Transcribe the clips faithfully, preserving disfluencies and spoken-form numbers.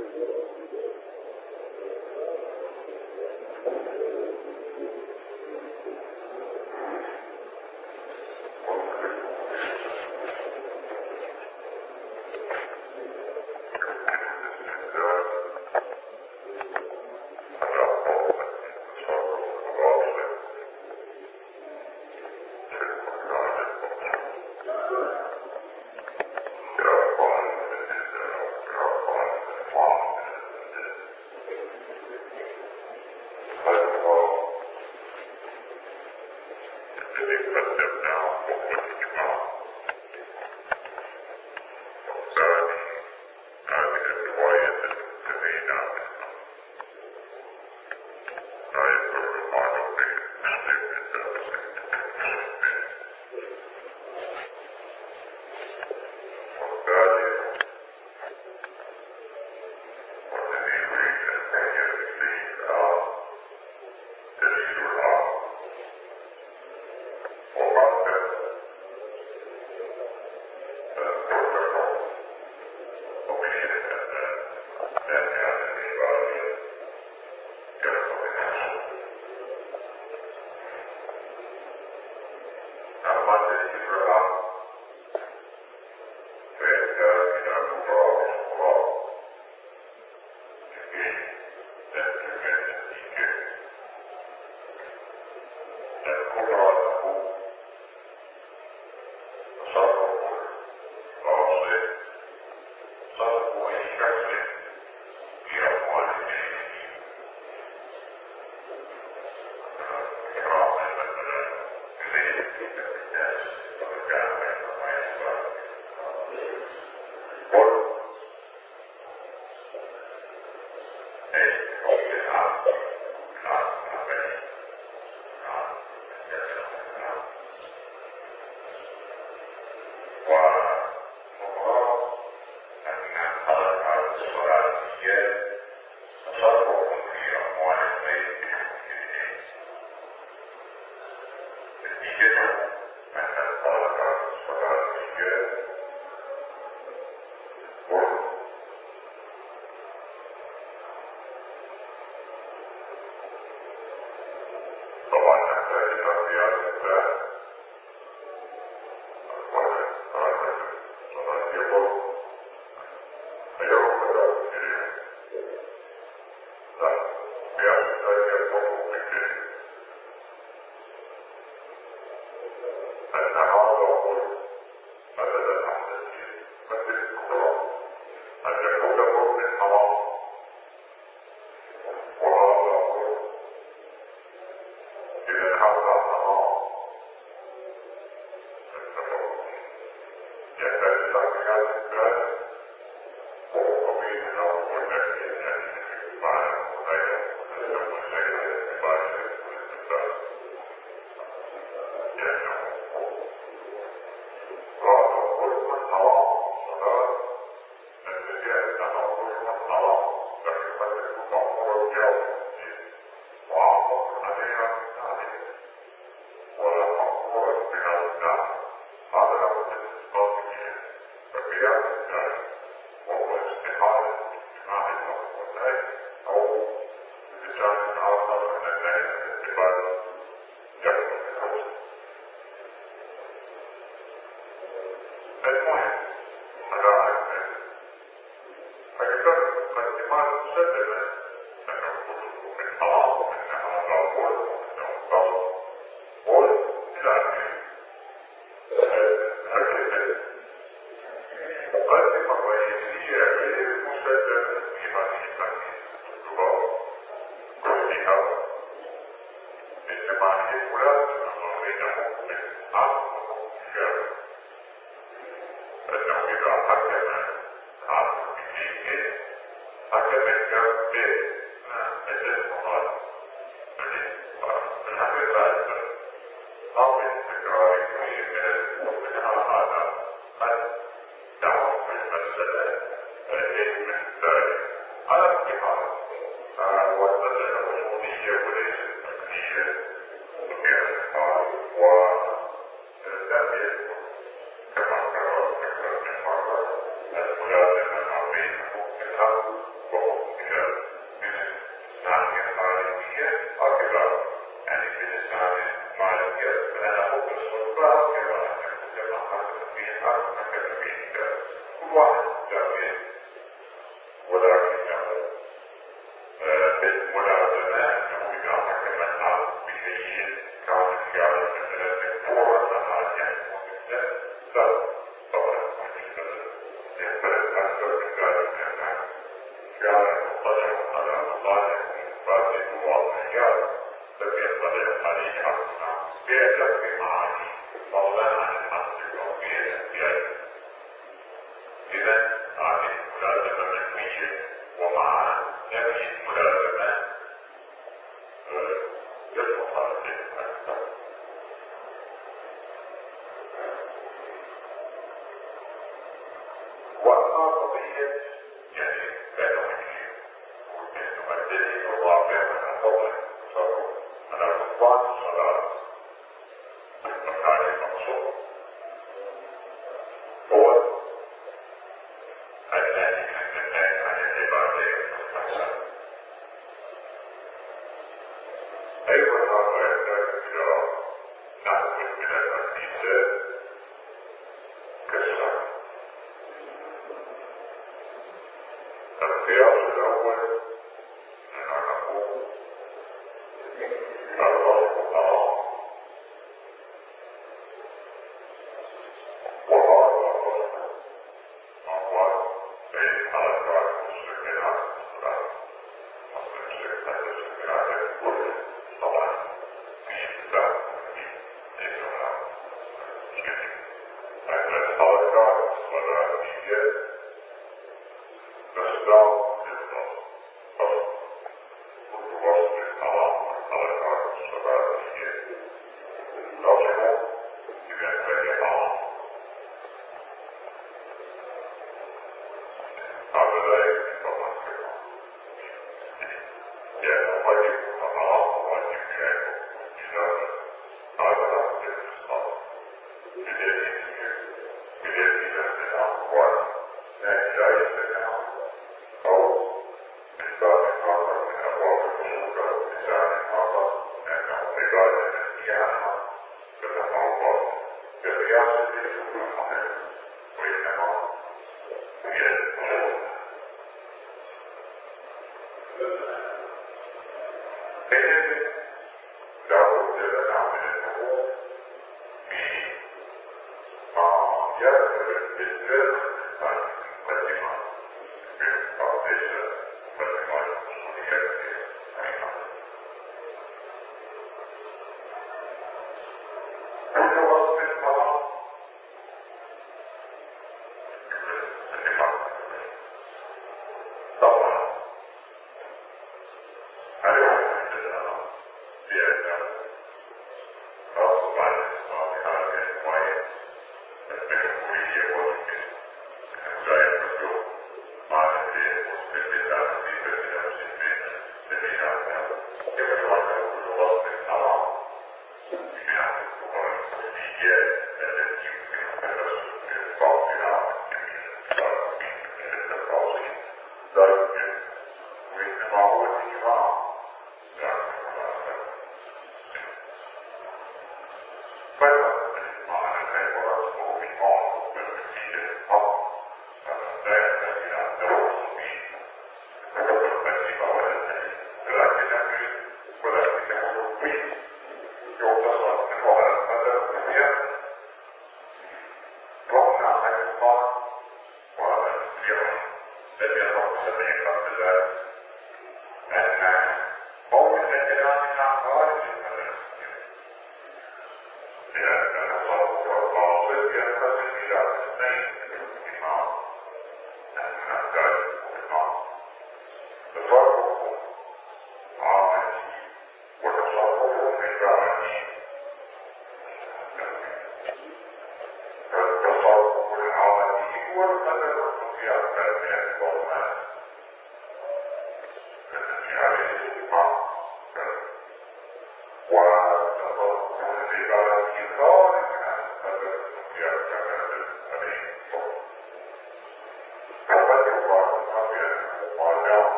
Gracias.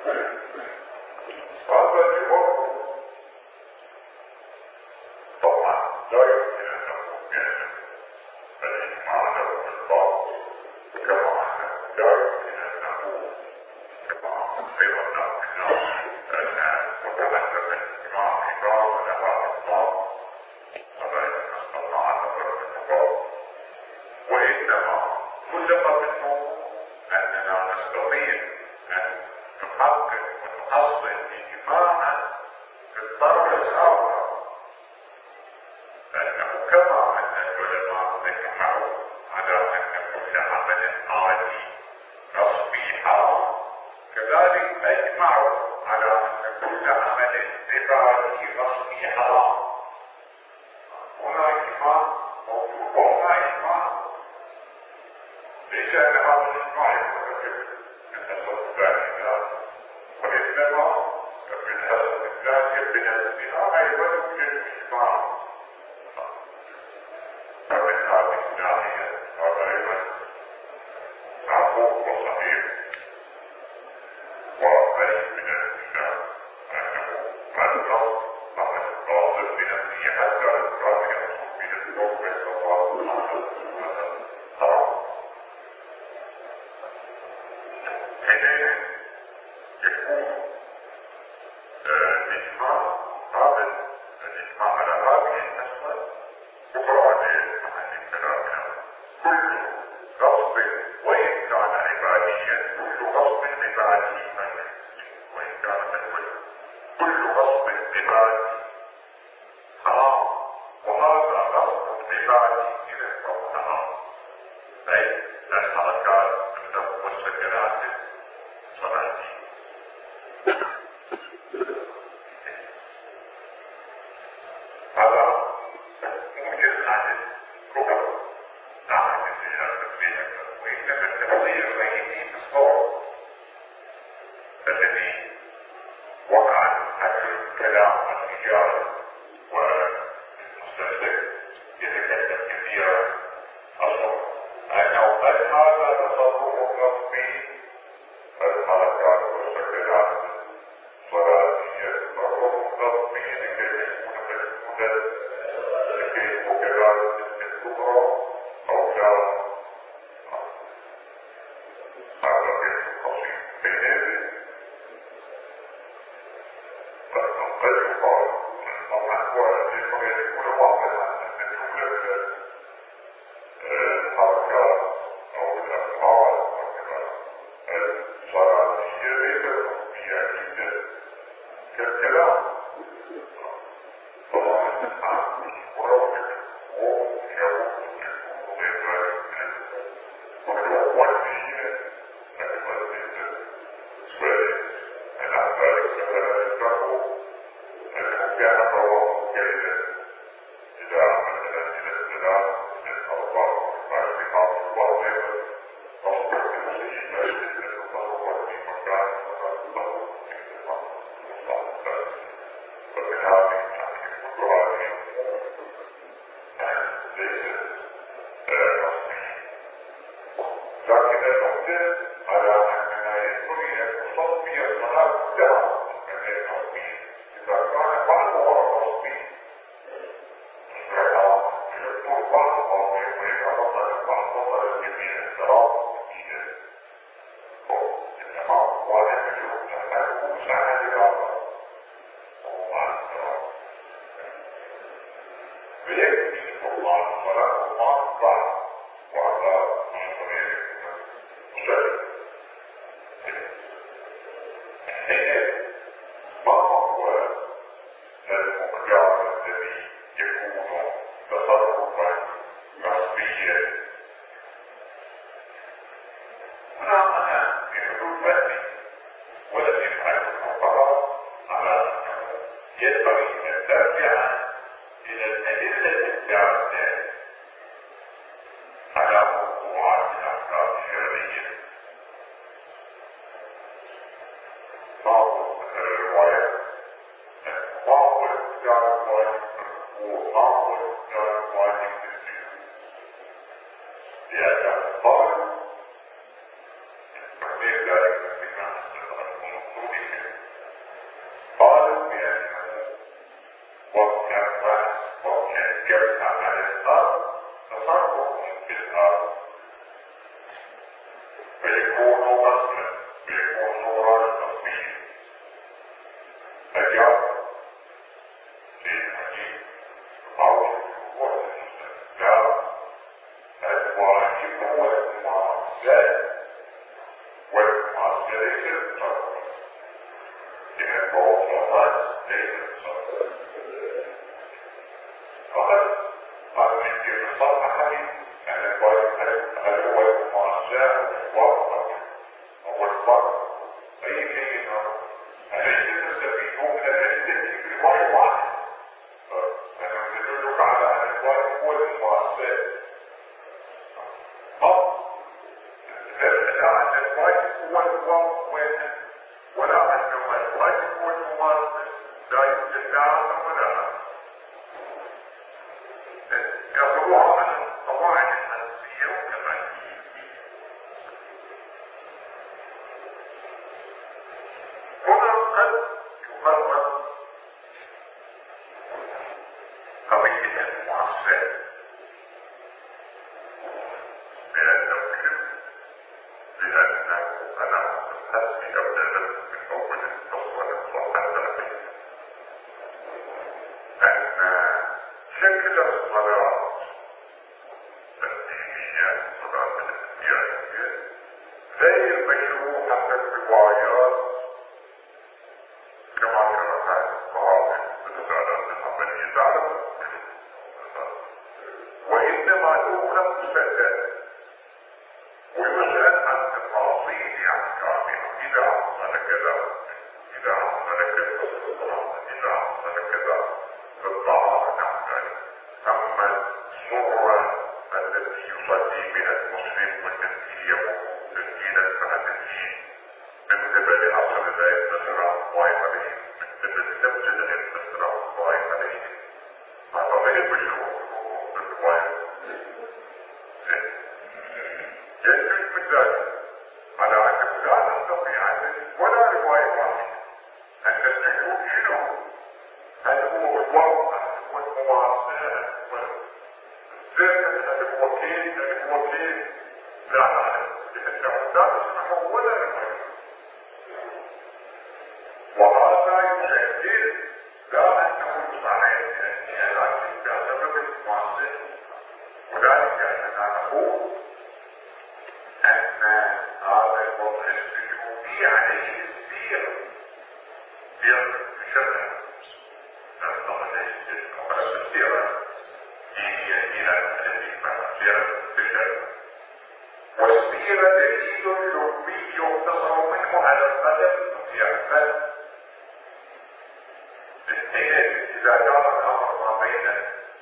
هذا الوقت طبعا لا يمكن أن نقول بأن الإجماع له بالضبط، كما أنه لا يمكن أن نقول كما أيضا نقول أن متعلق الإجماع عبارة لها أطلاق وبين استطاع نظر النظام، وإنما كل ما منه أننا نستطيع أن نحقق ونحصل إجماعا في الطرف الآخر، أنه كما أن العلماء أجمعوا على أن كل عمل عادي نصبي حرام، كذلك أجمعوا على أن كل عمل عبادي نصبي حرام. هنا إجماع موجود وهنا إجماع، ليس أن هذا الإجماع يختلف من حسب الثانية، وإنما من حسب الثانية بنفسها أيضا يوجد إجماع. فمن هذه الناحية هذا أيضا معقول وصحيح، وبين من الإسلام أنه النص أو القاصد بنفسه حتى الإسلام يحصل به الحكم والصواب حرام. حينئذ يكون الإجماع هذا الإجماع على هذه المسألة مفرد عن كلامنا. كل غصب وإن كان عباديا، كل غصب عبادي وإن كان مجهول، كل غصب عبادي حرام، وهذا غصب عبادي إذا كان حرام، أي الحركات النفس والسكنات صنعتي. هذا موجز عن الكبر، لا عن التفريع، وإنما التفريع بين الصور الذي وقع حجر الكلام والتجارة والمستهلك يتكلم كثيرا أصلا أنه قد هذا تصرف رسمي، الحركات والسكنات صلاتية تصرف رسمي لكي يكون مجهولا، لكي يكون كذلك الكبرى أو لا. هذا غير قصير بينه. قد يقال طبعا هو يجب ان يكون واضحا ان جمله الحركات او الافعال الصلاتيه ليست رسميه جدا كالكلام. طبعا ورغم ويقول غير ذلك والدين المسجد والأعمال الثلاثة أنه كان رواه جيدا إذا مثلا إلى السلام من أربع معلومات واضحة أصبح بنفسه لا يجب أن يتصرف في مكان له انتقام مصلحة. فمن هذه الناحية كل هذه ليست رسمية، لكن النقطة على أننا ينبغي أن نصفي الصلاة كلها من التصميم. إذا كان بعضها رسمي فلا يكون بعضها ويتعرض بعضها لجميع الصلاة جديدة، إنما واحد يجب أن مساعدة لهذا ومع الصلاة ويكفي الله الصلاة وما بعد وعلى مشروعية مسلم. ما هو المقدار الذي يكون تصرفا نصبيا؟ هنا أنا في حدود فهمي ولم يفعل الفقراء على أنه ينبغي أن ترجع إلى الأدلة الدالة على موضوعات الأحكام الشرعية. بعض الروايات بعض الاختيار الواجب وبعض الاختيار الواجب للسجود، لأن الطالب غير ذلك بما المفروض تصرف في الأرض فيكون غسلا، فيكون نورا تصوير. اليوم في الحديث أو الأسبوع المستقبل الواجب والمعصية والمعصية ليست صرفا، إن الموضوعات ليست صرفا. فقط قال في الصرف حديث أن الواجب هل هو المعصية والواقع هو الفرق. أي كلمة أليس تستفيد من الأدلة في رواية واحدة، فأنا تدلك على أن الواجب هو المعصية. لا أن الواجب هو الواقع ولا أن الواجب هو المعصية، لا يوجد لا ولا يضربها عن القواعد النفسية وكمان هنا قد يقرر قضية المعصية لأنه لأنه أنا أسمي أبدأ من أول التصوير الصحة أن شكل الصلاة الدينية الصلاة الاختيارية غير مشروعة في الروايات كما شرحها الصحابة بالرسالة العملية تعلم، وإنما تؤخذ مسدد ويسأل عن تفاصيل أحكامها. إذا حصل كذا، إذا حصل كذا، إذا حصل كذا بالطهارة نحن. أما الصورة التي يصلي بها المسلم والتي هي تسجيلا بعد الدين من قبل أصل لا يتصل الله عليه، من قبل نفس لا يتصل الله عليه، هذا غير مشروع بالرواية. يجب من ذلك على أنه لا نستطيع أن ولا رواية واحدة أن نستحيل شنو هل هو الواقع والمعاصرة والزرق هل هو كيف هل هو كيف لا نعلم، لأنه لا تسمح ولا رواية. وهذا يؤكد لا أنه صحيح لكن بسبب المعاصرة، وذلك أننا نقول أن هذا الوضع السجوني عليه السير سير بشرع نستطيع أن السيرة هي إلى التي سيرة بشرع، والسيرة دليل لغوي يقتصر منه على القدم واليقظة. الاثنين إذا كان الأمر ما بين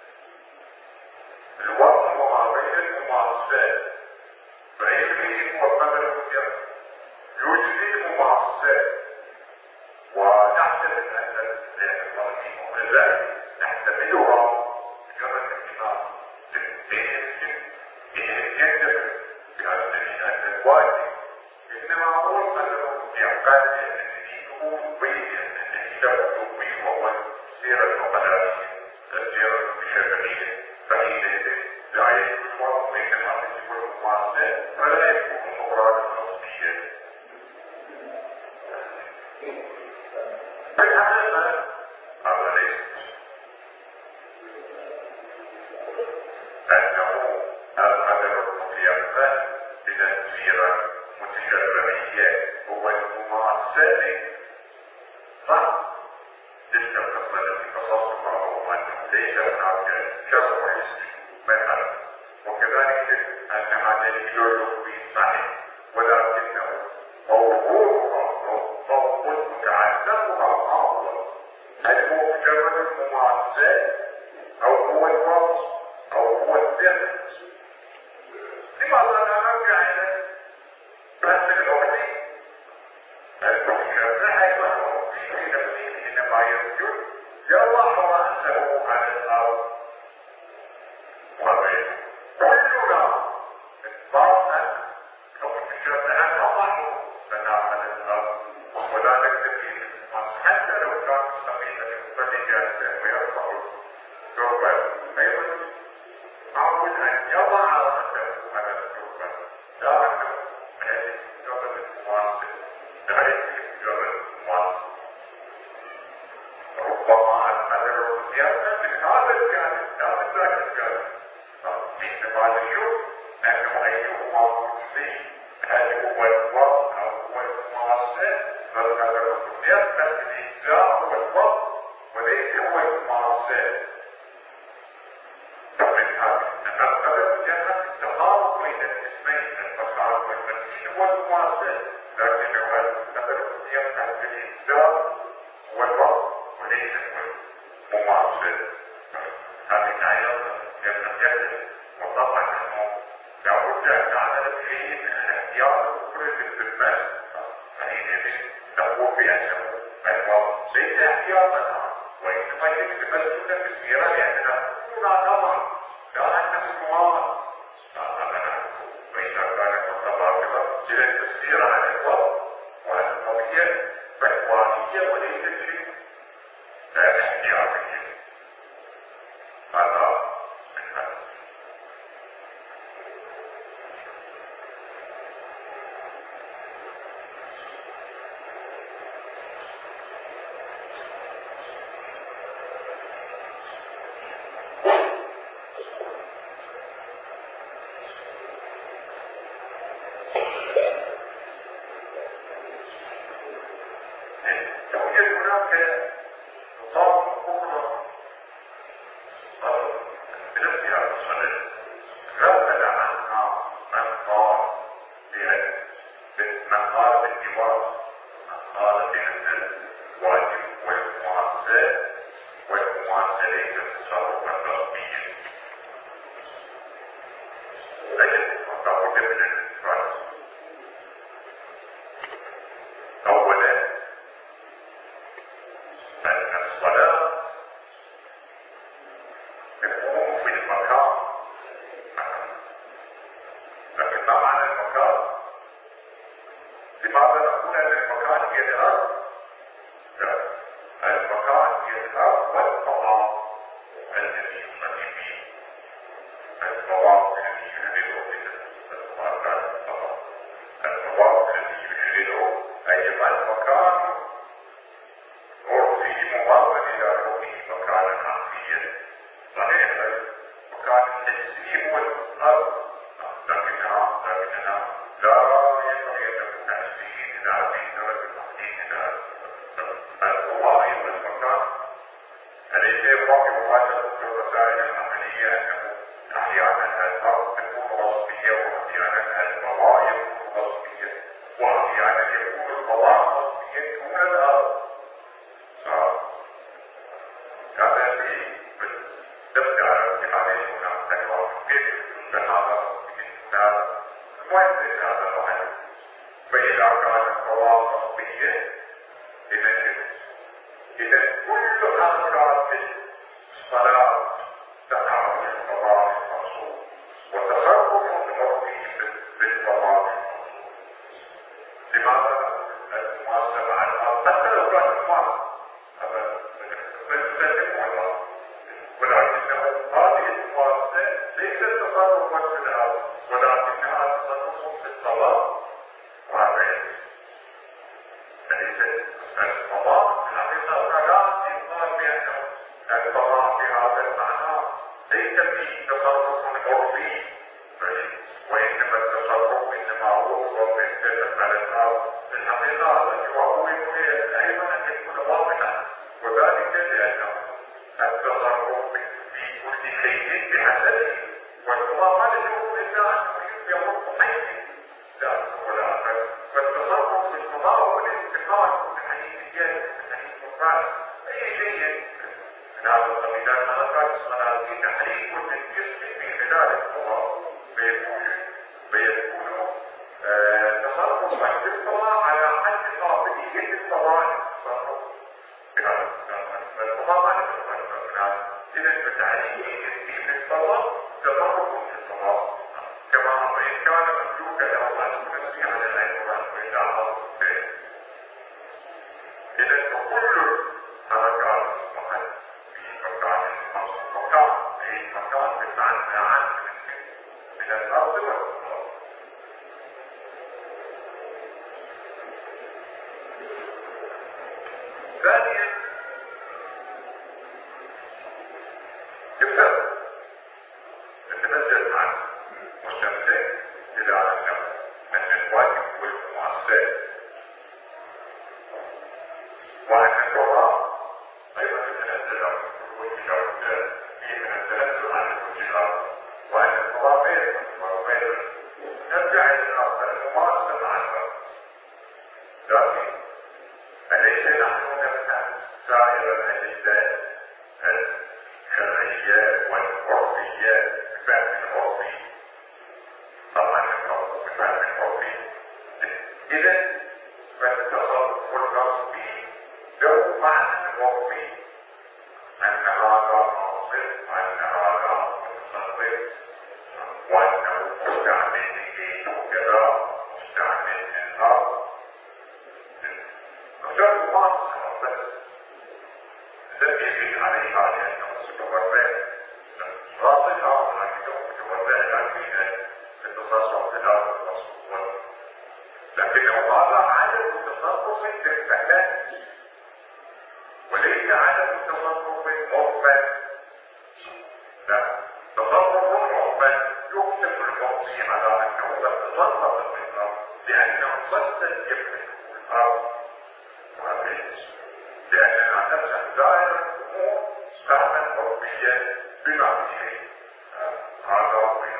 الوضع وما بين المعصية فيجري وقبل السير يجري المعصية، ونحسب أن الترتيب والذلك نحتملها مجرد اهتمام يجب بأن أن الواجب إنما هو القدر بأوقات التي يكون بين الكتاب الطبي وهو السيرة العقلائية السيرة الشرعية، فحينئذ لا يكون الوضع بين الحديث والمعصية ولا يكون الأمراض النفسية. بالحقيقة هذا ليس أنه القدر المتيقن بتأثير متشرعية هو المعصية صح؟ تلك القصة التي قصصتها هو أنه ليس هناك شرع حسي مثلا، وكذلك أن هذا الإيديولوجي صحيح ولكنه موضوعها ضبط متعلقها أفضل. هل هو مجرد الممارسات أو هو الوصف أو هو الذهن؟ لماذا لا نرجع إلى بحث الأولي المشرع أيضا في نفسه حينما يسجد يضع رأسه على الأرض وغيره. كلنا إطلاقا كون الشرع نضعه لنا على الأرض ولا نكتفي بالمص حتى لو كان مستقيما يصلي جالسا ويرفع ثوبه أيضا أعود أن مجرد الممارسة بغير مجرد الممارسة. ربما المدر والزيادة من هذا الجانب لا من ذاك الجانب. في هذا اليوم أنه أيهما مجزي هل هو الوقت أو هو الممارسة، فالمدر والزيادة الإجزاء هو الوقت وليس هو الممارسة. فمن هذا المدر والزيادة التقارب بين الاسمين الفخار والمسيح هو الممارسة، لكن هو المدر والزيادة الإجزاء هو الوقت وليس ممارسة. هذه أيضا يجب وطبعا أنه لابد أن نعمل فيه من الاحتياط وكل البلد، فحينئذ نقول بأنه الوقت ليس احتياطا وإنما يجب تبسطا بالسيرة لأننا نكون نظر لا أنه ممارس. وإذا كانت متبادلة إلى التسيير عن الوقت والقضية فإخوانية وليست شيء احتياطية. هذا من هذا. توجد هناك نقاط أخرى بنفسها الصلاة غفل عنها من قال من قال بالجواز، من قال بأن الواجب والمعسى والمعسى ليس تصرفا رسميا. يجب أن تأخذ من الإفراد. أولا أن الصلاة تكون في المكان، لكن ما معنى المكان؟ لماذا نقول أن المكان يذهب؟ لا، المكان يذهب والمقام الذي يصلي فيه، المواقف الذي يشغله بالمواقع الصلاة، المواقف الذي يشغله أيضا المكان عرفي مضافا إلى كونه مكانا عقليا. صحيح المكان الحسي هو الأرض، لكنها لكننا لا ينبغي أن نكون حسيين إلى في درجة تحقيقنا الوظائف المكان. أليس يبقى مواجهة الوسائل العملية أنه أحيانا الأرض تكون غصبية وأحيانا الوظائف غصبية وأحيانا يكون الفضاء غصبيا دون الأرض. هذا الشيء بالدفع على اتحادين هناك تكرار كيف يكون هذا هذا المهم ليس هذا الوحيد. فإذا كانت الفضاء غصبية إذا إذا كل حركات الصلاة تقع في الفضاء المقصود وتصرف المرضي بالفضاء المقصود. لماذا الممارسة مع الأرض حتى لو كان الممارسة هذا مستلزم والله، ولكنه هذه الممارسة ليست تصرفا في الأرض ولكنها تصرف في الصلاة وهذا ليست الفضاء الحقيقة لا يقال بأنه الفضاء بهذا المعنى ليس فيه تصرف عرفي وإنما التصرف إنما هو تصرف على الأرض. الحقيقة هذا الجواب يريد أيضا أن يكون واضحا، وذلك لأنه التصرف في كل شيء بحسبه، والفضاء ما يجوز إلا أنه يمر حيث لا ولا أقل. فالتصرف في الفضاء هو الانتقال من حيث الجهل من حيث المفعل أي شيء من هذا القبيل. حركات الصلاة في تحريك للجسم في خلال الفضاء فيكون فيكون تصرف في الفضاء على حد قابلية الفضاء التصرف بهذا الفضاء ما يتصرف من هذا. إذا فتحريك الجسم في الفضاء تصرف في الفضاء كما وإن كان مملوكا له أن يمسي على الأيمان وإلى أرض البيت. إذا كل حركات الصلاة في مكان مكان أي مكان بالمعنى عام من الأرض والفضاء. ثانيا الفرق تتنزل عن مستمتع إلى على النفس من الواجب والمعسكر وأن القرآن أيضا يتنزل عن الوجهات فيه من التنزل عن الوجهات وأن القرآن غير غير نرجع إلى الأرض الممارسة مع الأرض لكن أليس نحن نفهم سائر الأجزاء الشرعية والعرفية بفهم العرفي طبعا التصرف بفهم العرفي إذا فالتصرف الرسمي له معنى عرفي أن هذا ناصر وأن هذا متصرف وأنه مستعمل لكي كذا مستعمل للأرض نجرب مصر بس لم يجد عليها لأنه متورع راضها ونحن متورع عنه التصرف في الأرض المصر لكنه هذا عدم التصرف كالفهد وليس عدم التصرف مغفل لا تصرف مغفل يكتب المعطي على أنه تصرف في الأرض لأنه صدق يفتح الأرض لأننا نفسح دائرة الأمور تعمل حرفية بما فيه هذا وين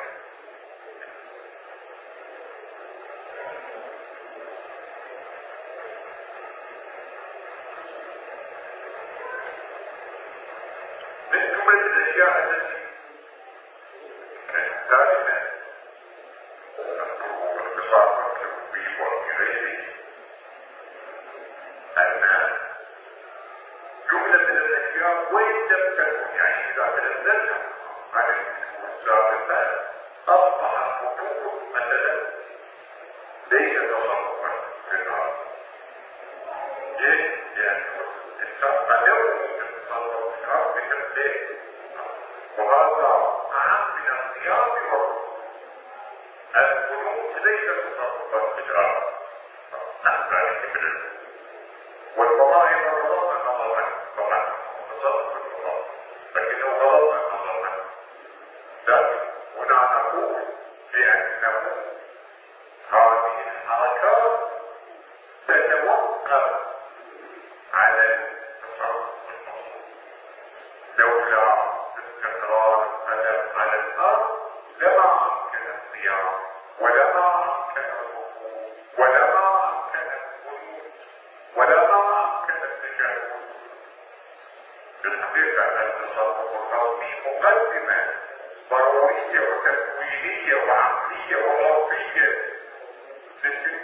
من جملة الأشياء التي دائما نذكره باختصار نكتب به وفي غيره أن جملة من الأشياء وين لم تكن يعني إذا تنزلنا عن السابقة أصبح الخطوط مثلا ليس تصرفا في الأرض ليه؟ لأنه الإنسان قد يكون يتصرف في الأرض بتمثيل وهذا أهم من الصيام والركوع القنوت ليس تصرفا في الأرض أحسن من والفضائل والرضا نظرا طبعا تصرف الفضائل لكنه غلط نظرا لكن هنا نقول بأنه هذه الحركات تتوقف على التصرف المطلوب لولا استقرار القدم على الأرض لما أمكن الصيام ولما أمكن الركوع ولما أمكن القنوت ولما أمكن التجاهل بالحقيقة التصرف الرسمي مقدمة ضرورية وتكوينية وعقلية وعرفية للجنة